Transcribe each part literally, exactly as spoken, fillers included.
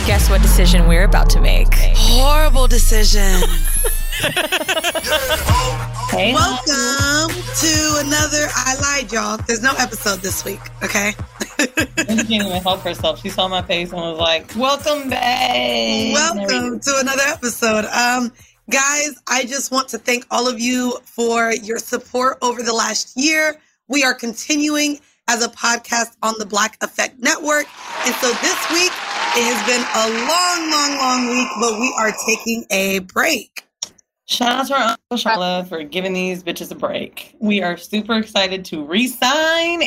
Guess what decision we're about to make? Horrible decision. Hey, welcome to another. I lied, y'all. There's no episode this week. Okay. She didn't even help herself. She saw my face and was like, "Welcome back." Welcome to another episode. Um, guys, I just want to thank all of you for your support over the last year. We are continuing as a podcast on the Black Effect Network, and so this week it has been a long, long, long week, but we are taking a break. Shout out to our Uncle Charlotte for giving these bitches a break. We are super excited to re-sign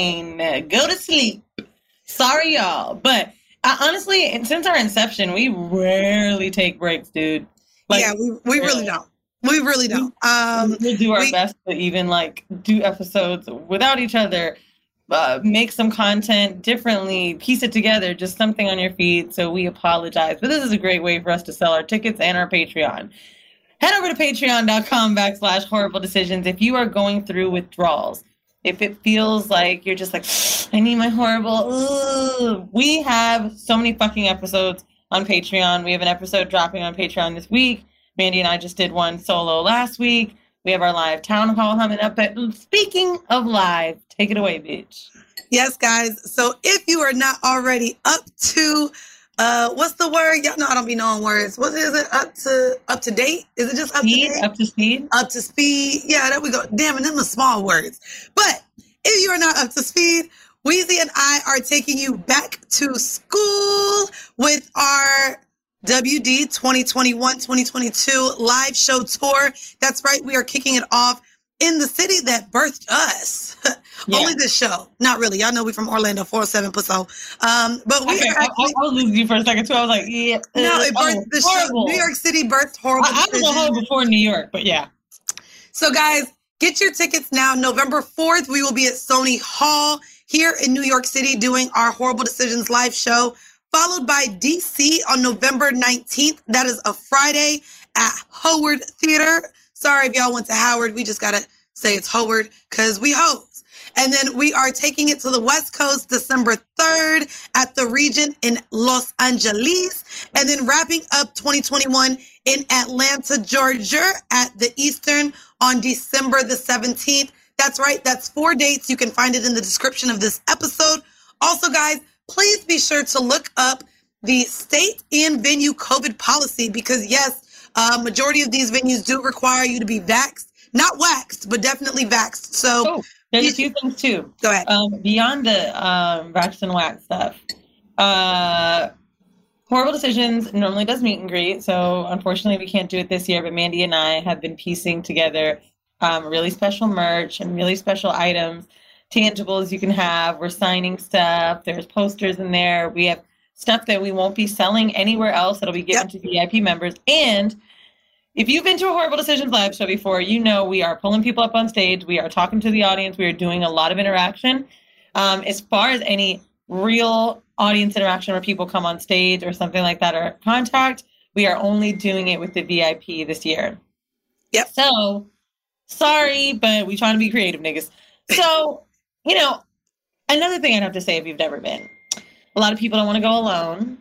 and go to sleep. Sorry, y'all. But uh, honestly, since our inception, we rarely take breaks, dude. Like, yeah, we, we really don't. We really don't. Um, we'll do our we, best to even like do episodes without each other, uh, make some content differently, piece it together, just something on your feed. So we apologize. But this is a great way for us to sell our tickets and our Patreon. Head over to patreon.com backslash horrible decisions if you are going through withdrawals. If it feels like you're just like, I need my horrible, ugh. We have so many fucking episodes on Patreon. We have an episode dropping on Patreon this week. Mandy and I just did one solo last week. We have our live town hall coming up. But speaking of live, take it away, bitch. Yes, guys. So if you are not already up to Uh, what's the word? Y'all know I don't be knowing words. What is it? Up to up to date? Is it just up speed? to date? Up to speed? Up to speed. Yeah, there we go. Damn it, them are small words. But if you are not up to speed, Weezy and I are taking you back to school with our W D twenty twenty-one twenty twenty-two live show tour. That's right. We are kicking it off in the city that birthed us. Yeah. Only this show. Not really. Y'all know we from Orlando, four oh seven Paso. Um, but we okay, are actually, I, I was losing you for a second too. I was like, yeah. No, it birthed oh, the horrible. show. New York City birthed Horrible I, I was a whole before New York, but yeah. So guys, get your tickets now. November fourth, we will be at Sony Hall here in New York City doing our Horrible Decisions live show, followed by D C on November nineteenth. That is a Friday at Howard Theater. Sorry if y'all went to Howard. We just got to say it's Howard because we hoes. And then we are taking it to the West Coast December third at the Regent in Los Angeles. And then wrapping up twenty twenty-one in Atlanta, Georgia at the Eastern on December the seventeenth. That's right. That's four dates. You can find it in the description of this episode. Also, guys, please be sure to look up the state and venue COVID policy because, yes, uh, majority of these venues do require you to be vaxxed. Not waxed, but definitely vaxxed. So oh, there's a few things too. Go ahead. Um, beyond the um, vaxxed and wax stuff, uh, Horrible Decisions normally does meet and greet. So unfortunately, we can't do it this year. But Mandy and I have been piecing together um, really special merch and really special items, tangibles you can have. We're signing stuff. There's posters in there. We have stuff that we won't be selling anywhere else. That'll be given yep. to V I P members. And if you've been to a Horrible Decisions live show before, you know we are pulling people up on stage. We are talking to the audience. We are doing a lot of interaction. Um, as far as any real audience interaction where people come on stage or something like that or contact, we are only doing it with the V I P this year. Yep. So, sorry, but we trying to be creative, niggas. So, you know, another thing I'd have to say if you've never been, a lot of people don't want to go alone.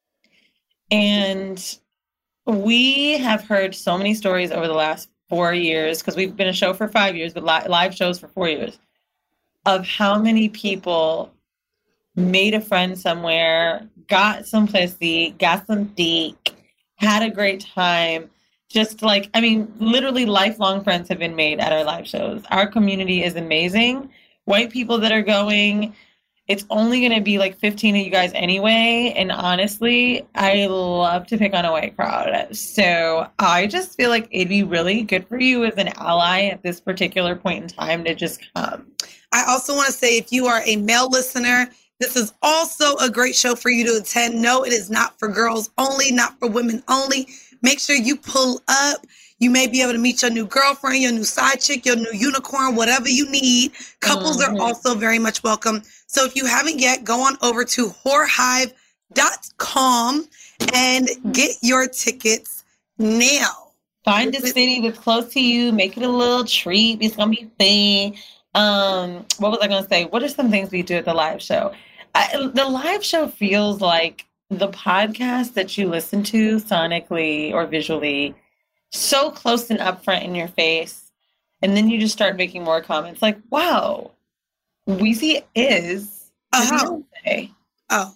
And we have heard so many stories over the last four years, because we've been a show for five years, but li- live shows for four years, of how many people made a friend somewhere, got some pussy, got some dick, had a great time. Just like, I mean, literally lifelong friends have been made at our live shows. Our community is amazing. White people that are going, it's only going to be like fifteen of you guys anyway. And honestly, I love to pick on a white crowd. So I just feel like it'd be really good for you as an ally at this particular point in time to just come. I also want to say, if you are a male listener, this is also a great show for you to attend. No, it is not for girls only, not for women only. Make sure you pull up. You may be able to meet your new girlfriend, your new side chick, your new unicorn, whatever you need. Couples mm-hmm. are also very much welcome. So if you haven't yet, go on over to whore hive dot com and get your tickets now. Find a city that's close to you. Make it a little treat. It's going to be fun. Um, what was I going to say? What are some things we do at the live show? I, the live show feels like the podcast that you listen to sonically or visually so close and upfront in your face, and then you just start making more comments like, wow, Weezy is Oh. Beyonce. Oh.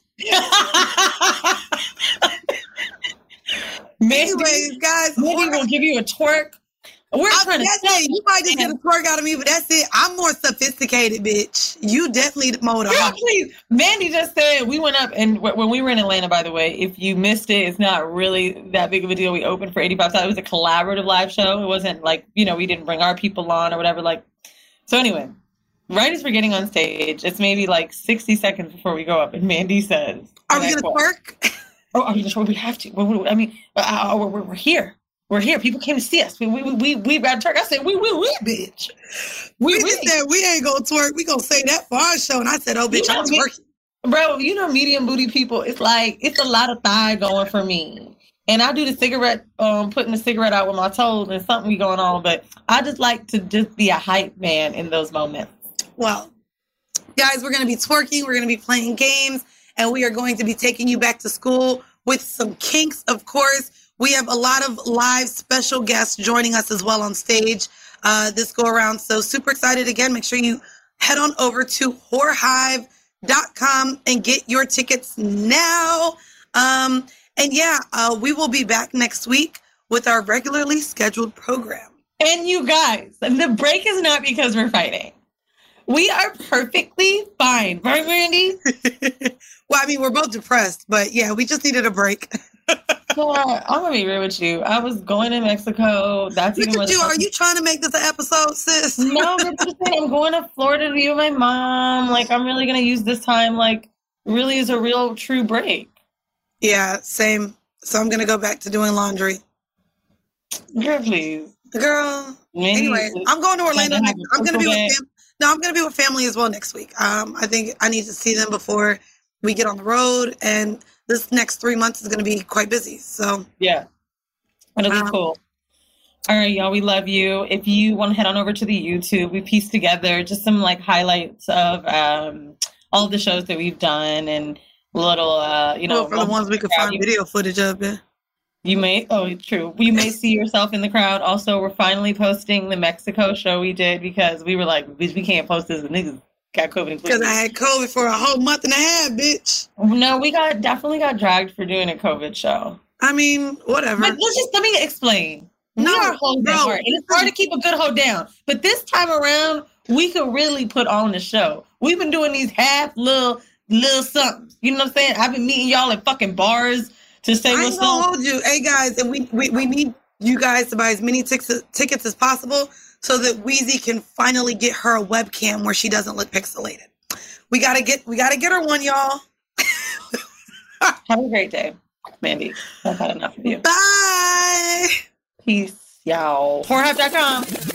Mandy, Anyways, guys, Mandy horror- will give you a twerk. We're I- trying to that's say it. You might just get a twerk out of me, but that's it. I'm more sophisticated, bitch. You definitely mowed a Girl, hog. please. Mandy just said we went up, and w- when we were in Atlanta, by the way, if you missed it, it's not really that big of a deal. We opened for eighty-five dollars. It was a collaborative live show. It wasn't like, you know, we didn't bring our people on or whatever. Like, so anyway, right as we're getting on stage, it's maybe like sixty seconds before we go up, and Mandy says, Are we and I gonna quote, twerk? "Oh, are you just? We have to. We- we- I mean, uh, uh, we're, we're, we're here. We're here. People came to see us. We we we we got twerk." I said, "We we we bitch. We, We we just said we ain't gonna twerk. We gonna say that for our show. And I said, oh, bitch, You know I'm me. twerking. Bro, you know, medium booty people. It's like it's a lot of thigh going for me." And I do the cigarette, um, putting the cigarette out with my toes, and something be going on. But I just like to just be a hype man in those moments. Well, guys, we're gonna be twerking. We're gonna be playing games, and we are going to be taking you back to school with some kinks, of course. We have a lot of live special guests joining us as well on stage uh, this go around. So super excited again. Make sure you head on over to whore hive dot com and get your tickets now. Um, and yeah, uh, we will be back next week with our regularly scheduled program. And you guys, the break is not because we're fighting. We are perfectly fine, right, Randy? Well, I mean, we're both depressed, but yeah, we just needed a break. Yeah, I'm gonna be real with you. I was going to Mexico. That's Look even at what you. Are you trying to make this an episode, sis? No, but I'm just saying, I'm going to Florida to be with my mom. Like, I'm really gonna use this time, like, really as a real true break. Yeah, same. So I'm going to go back to doing laundry. Girl, please. Girl. Maybe Anyway, I'm going to Orlando. have Next. a I'm going to be purple with fam- No, I'm going to be with family as well next week. Um, I think I need to see them before we get on the road, and this next three months is going to be quite busy. So Yeah. It'll be Um, cool. All right, y'all, we love you. If you want to head on over to the YouTube, we pieced together just some like highlights of um, all of the shows that we've done and little, uh, you know, well, for the ones we could find you, video footage of. Yeah. you may, oh, true. You may see yourself in the crowd. Also, we're finally posting the Mexico show we did because we were like, bitch, we can't post this. The niggas got COVID. Because I had COVID for a whole month and a half, bitch. No, we got definitely got dragged for doing a COVID show. I mean, whatever. But let's just let me explain. We No, are hoes bro. at heart, and it's hard to keep a good hoe down. But this time around, we could really put on the show. We've been doing these half little little something. You know what I'm saying? I've been meeting y'all at fucking bars to say I what's ain't gonna up. hold you. Hey, guys, and we, we, we need you guys to buy as many tickets tickets as possible so that Weezy can finally get her a webcam where she doesn't look pixelated. We gotta get we gotta get her one, y'all. Have a great day, Mandy. I've had enough of you. Bye. Peace, y'all. whore hive dot com.